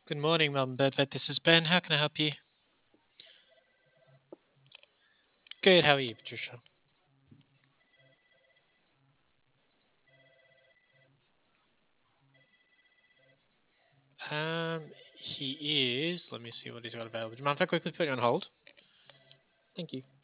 Good morning, Melbourne Bird Vet. This is Ben. How can I help you? Good. How are you, Patricia? He is. Let me see what he's got available. Do you mind if I quickly put you on hold? Thank you.